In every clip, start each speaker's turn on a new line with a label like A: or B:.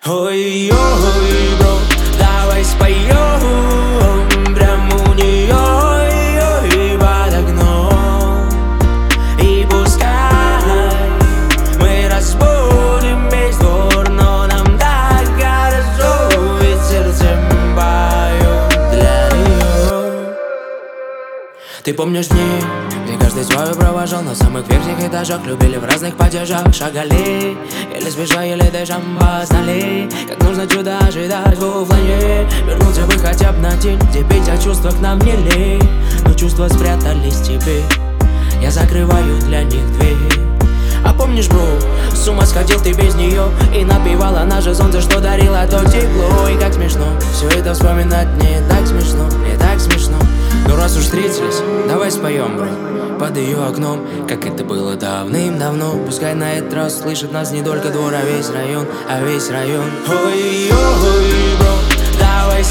A: Ой-ой, бро, давай споем прямо у нее, ой-ой, под окном. И пускай мы разбудим весь двор, но нам так хорошо, ведь сердцем поет для нее. Ты помнишь дни, где каждый свою провожал на самых верхних этажах, любили в разных падежах, шагали, еле спеша, еле дышам по столе. Как нужно чудо ожидать в уфлане, вернуться бы хотя бы на день, где петь о чувствах нам не лень, но чувства спрятались в тебе, я закрываю для них дверь. А помнишь, бро, с ума сходил ты без нее, и напевала наше солнце, что дарило то тепло. И как смешно, все это вспоминать мне так смешно, мне так смешно. Но раз уж встретились, давай споем, бро, под ее окном, как это было давным-давно. Пускай на этот раз слышит нас не только двор, а весь район, а весь район. Ой-ой, бро, давай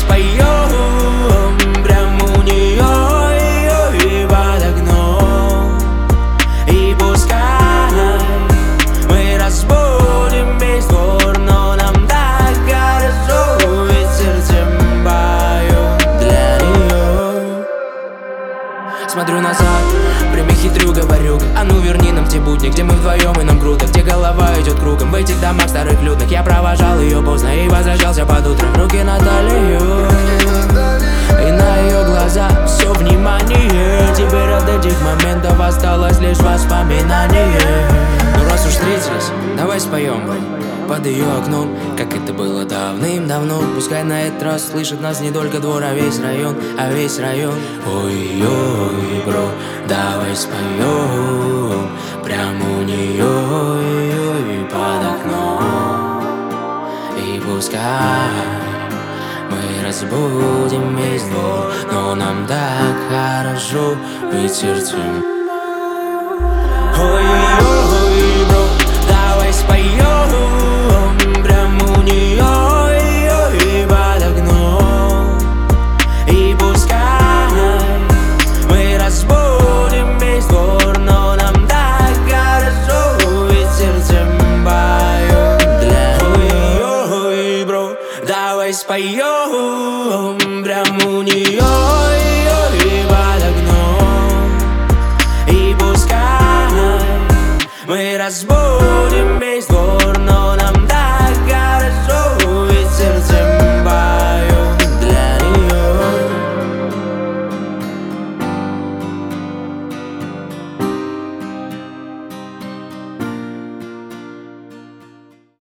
A: споем прямо у нее, ой-ой, под окном. И пускай мы разбудим весь двор, но нам так хорошо, ведь сердцем поет для нее. Смотрю назад, время хитрю, говорю, а ну верни нам те будни, где мы вдвоем и нам круто, где голова идет кругом. В этих домах старых людных я провожал ее поздно и возвращался под утро. Руки на талию, и на ее глаза все внимание. Теперь от этих моментов осталось лишь воспоминание. Но раз уж встретились, давай споем, бро, под ее окном, как это было давным-давно. Пускай на этот раз слышит нас не только двор, а весь район, а весь район. Ой-ой, бро, давай споем прямо у нее, ой-ой, под окном. И пускай мы разбудим весь двор, но нам так хорошо, ведь сердцем. Ой,